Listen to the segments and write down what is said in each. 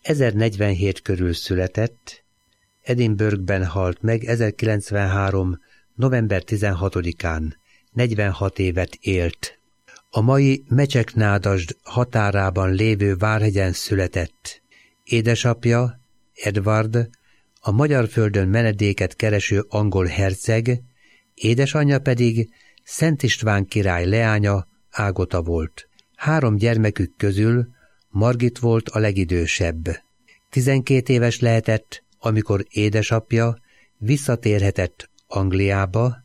1047 körül született, Edinburghben halt meg 1093. november 16-án, 46 évet élt. A mai Mecseknádasd határában lévő Várhegyen született. Édesapja, Edward, a magyar földön menedéket kereső angol herceg, édesanyja pedig Szent István király leánya, Ágota volt. 3 gyermekük közül Margit volt a legidősebb. 12 éves lehetett, amikor édesapja visszatérhetett Angliába,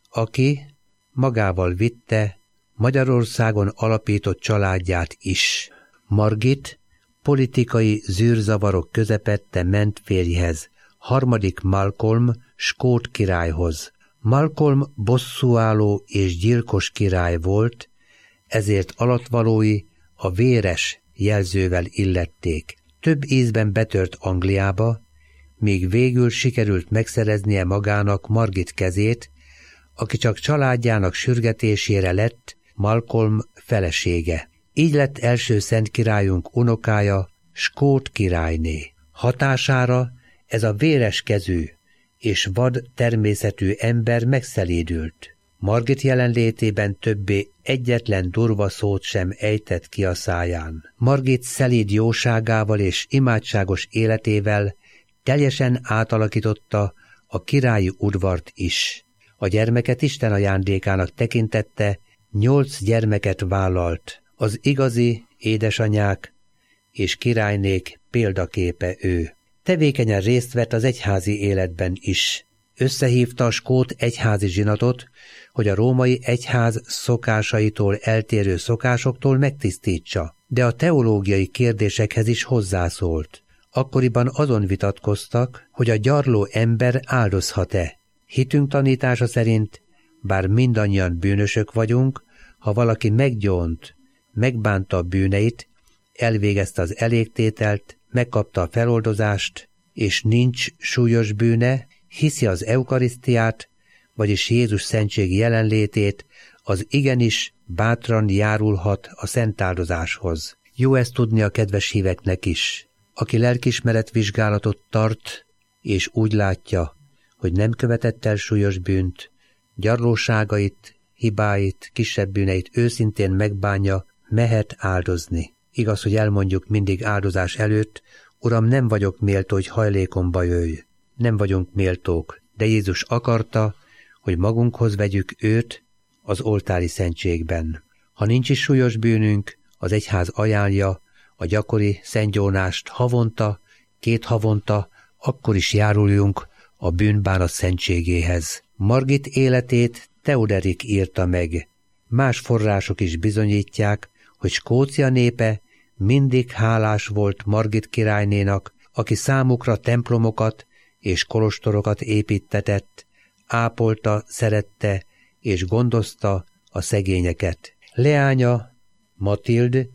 aki magával vitte Magyarországon alapított családját is. Margit politikai zűrzavarok közepette ment férjhez, 3. Malcolm skót királyhoz. Malcolm bosszúálló és gyilkos király volt, ezért alattvalói a véres jelzővel illették. Több ízben betört Angliába, míg végül sikerült megszereznie magának Margit kezét, aki csak családjának sürgetésére lett Malcolm felesége. Így lett első szent királyunk unokája, skót királyné. Hatására ez a véres kezű és vad természetű ember megszelédült. Margit jelenlétében többé egyetlen durva szót sem ejtett ki a száján. Margit szelíd jóságával és imádságos életével teljesen átalakította a királyi udvart is. A gyermeket Isten ajándékának tekintette, 8 gyermeket vállalt. Az igazi édesanyák és királynék példaképe ő. Tevékenyen részt vett az egyházi életben is. Összehívta a skót egyházi zsinatot, hogy a római egyház szokásaitól eltérő szokásoktól megtisztítsa, de a teológiai kérdésekhez is hozzászólt. Akkoriban azon vitatkoztak, hogy a gyarló ember áldozhat-e. Hitünk tanítása szerint, bár mindannyian bűnösök vagyunk, ha valaki meggyónt, megbánta a bűneit, elvégezte az elégtételt, megkapta a feloldozást, és nincs súlyos bűne, hiszi az eukarisztiát, vagyis Jézus szentségi jelenlétét, az igenis bátran járulhat a szentáldozáshoz. Jó ezt tudni a kedves híveknek is. Aki lelkiismeretvizsgálatot tart, és úgy látja, hogy nem követett el súlyos bűnt, gyarlóságait, hibáit, kisebb bűneit őszintén megbánja, mehet áldozni. Igaz, hogy elmondjuk mindig áldozás előtt, Uram, nem vagyok méltó, hogy hajlékomba jöjj. Nem vagyunk méltók, de Jézus akarta, hogy magunkhoz vegyük őt az oltári szentségben. Ha nincs is súlyos bűnünk, az egyház ajánlja a gyakori szentgyónást havonta, 2 havonta, akkor is járuljunk a bűnbánat szentségéhez. Margit életét Teoderik írta meg. Más források is bizonyítják, hogy Skócia népe mindig hálás volt Margit királynénak, aki számukra templomokat és kolostorokat építtetett, ápolta, szerette és gondozta a szegényeket. Leánya, Matild,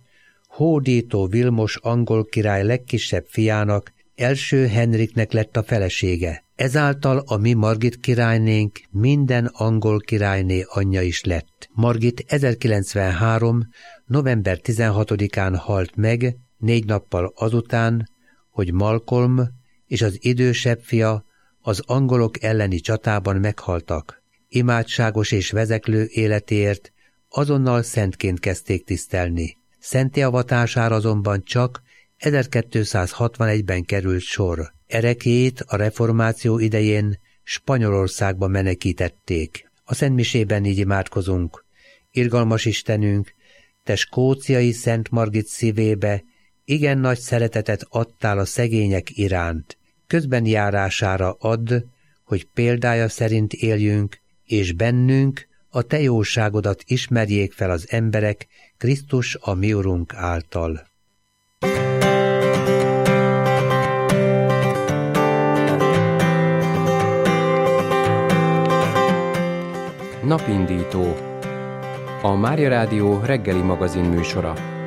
hódító Vilmos angol király legkisebb fiának, első Henriknek lett a felesége. Ezáltal a mi Margit királynénk minden angol királyné anyja is lett. Margit 1093. november 16-án halt meg, 4 nappal azután, hogy Malcolm és az idősebb fia az angolok elleni csatában meghaltak. Imádságos és vezeklő életéért azonnal szentként kezdték tisztelni. Szentté avatására azonban csak 1261-ben került sor. Ereklyét a reformáció idején Spanyolországba menekítették. A szentmisében így imádkozunk. Irgalmas Istenünk, te skóciai Szent Margit szívébe igen nagy szeretetet adtál a szegények iránt. Közben járására add, hogy példája szerint éljünk, és bennünk a te jóságodat ismerjék fel az emberek Krisztus a mi Urunk által. Napindító. A Mária Rádió reggeli magazin műsora.